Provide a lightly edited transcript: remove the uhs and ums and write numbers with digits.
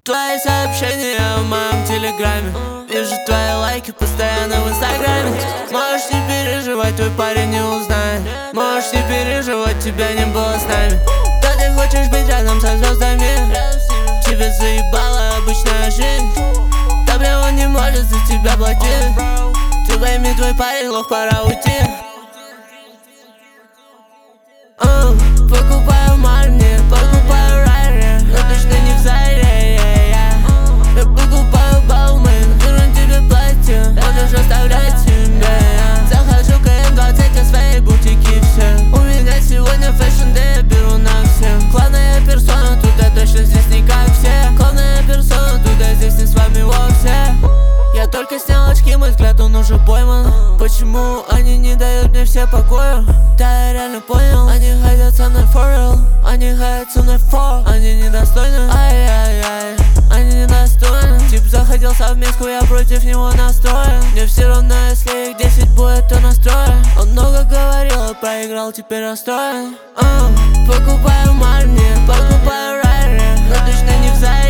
Твои сообщения в моем телеграме. Вижу твои лайки постоянно в инстаграме. Можешь не переживать, твой парень не узнает. Можешь не переживать, тебя не было с нами. Да ты хочешь быть рядом со звездами. Тебе заебала обычная жизнь. Добре, он не может за тебя платить. Ты пойми, твой парень лох, пора уйти. Покупаю Марни, покупаю Райри, но точно не в Заре. Я покупаю Бауман, нужен тебе платье, можешь оставлять себе. Захожу в КМ-20, а свои бутики все. У меня сегодня фэшн дэй, я беру на всем. Главная персона, тут я точно здесь не как все. Главная персона, тут я здесь не с вами вовсе. Я только снял очки, мой взгляд, он уже пойман. Почему они не дают мне все покоя? Да, я реально понял. Они хотят со мной for real, они хотят со мной for. Они недостойны, ай-яй-яй, они недостойны. Тип захотел совместку, я против него настроен. Мне все равно, если их 10 будет, то настроен. Он много говорил, проиграл, теперь расстроен. Покупаю Марни, покупаю Райри, но точно не в Заре.